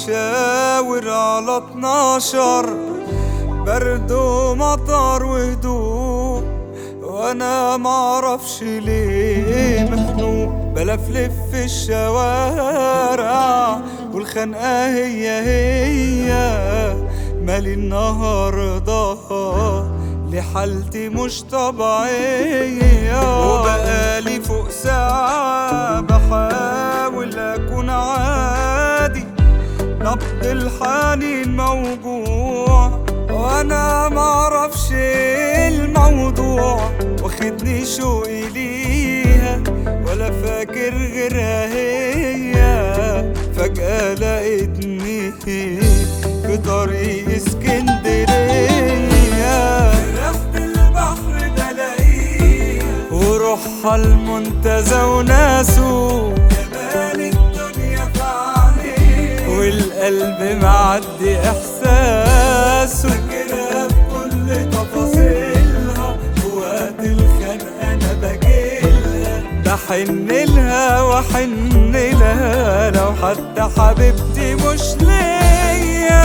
بيشاور على 12، برد ومطر وهدوء، وانا معرفش ليه مخنوق. بلفلف في الشوارع والخنقة هي مالي النهاردة، لحالتي مش طبيعية. وبقالي فوق ساعة بحاول أكون عادي، نبض الحنين موجوع وأنا معرفش ايه الموضوع. واخدني شوقي ليها ولا فاكر غيرها هي، فجأة لقيتني في طريق اسكندرية. ريحة البحر بلاقيها وروحها المنتزه وناسه، جمال الدنيا في عينيها والقلب معدي احساسه. فاكرها بكل تفاصيلها وقت الخنقة انا بجيلها، بحنلها واحنلها لو حتى حبيبتي مش ليا.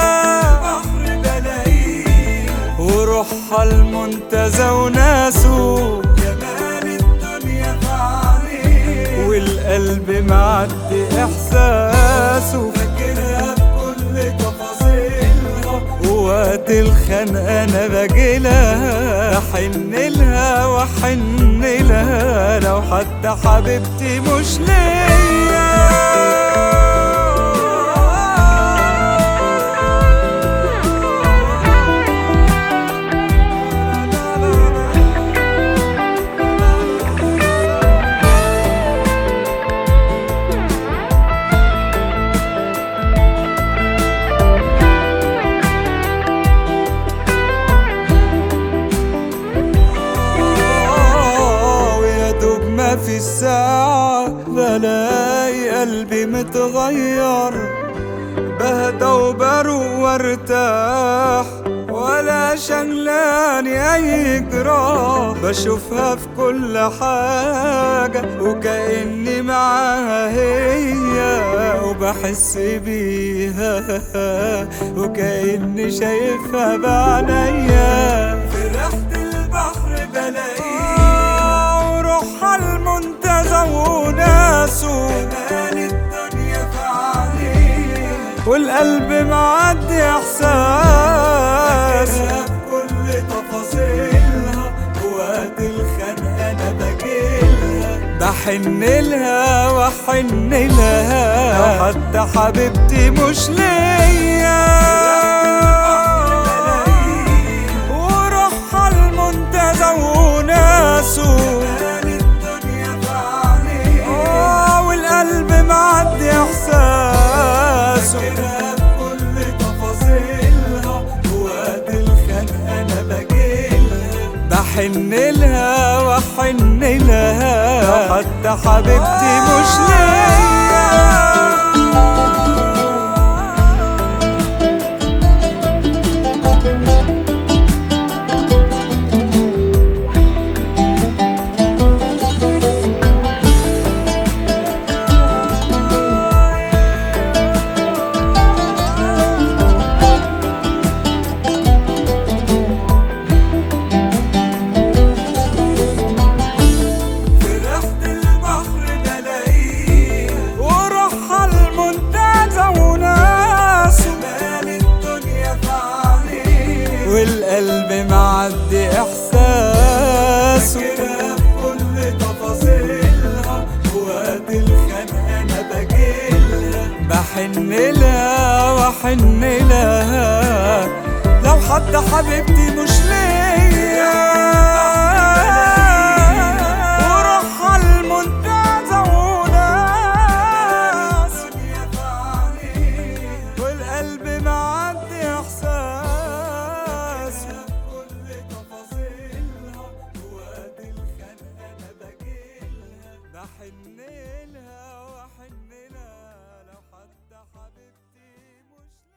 وروحها المنتزه وناسه، جمال الدنيا في عينيها والقلب معدي احساسه. فاكرها بكل تفاصيلها وقت الخنقة انا بجيلها، بحنلها واحنلها لو حتى حبيبتي مش ليا. في الساعة بلاقي قلبي متغير، بهدى وبروق وارتاح ولا شغلاني اي جراح. بشوفها في كل حاجة وكأني معاها هي، وبحس بيها وكأني شايفها بعينيا. في ريحة البحر بلاقيها وروحها المنتزه وناسه، جمال الدنيا في عينيها والقلب معدي احساس. بكل تفاصيلها وقت الخنقة انا بجيلها، بحنلها واحنلها لو حتى حبيبتي مش ليا. وروحها المنتزه وناسه، والقلب معدي احساسه. بكل تفاصيلها وقت الخنقة انا بجيلها، بحنلها واحنلها لو حتى حبيبتي مش ليا. والقلب معدي احساسه. فاكرها بكل تفاصيلها وقت الخنقة انا بجيلها، بحنلها واحنلها لو حتى حبيبتي مش ليا.